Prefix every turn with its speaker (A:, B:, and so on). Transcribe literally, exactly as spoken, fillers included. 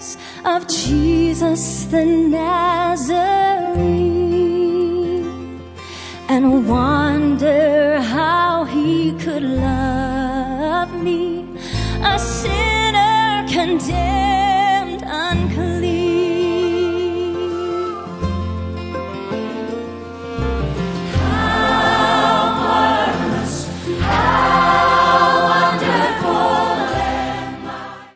A: grace of Jesus the Nazarene, and wonder how he could love me, a sinner condemned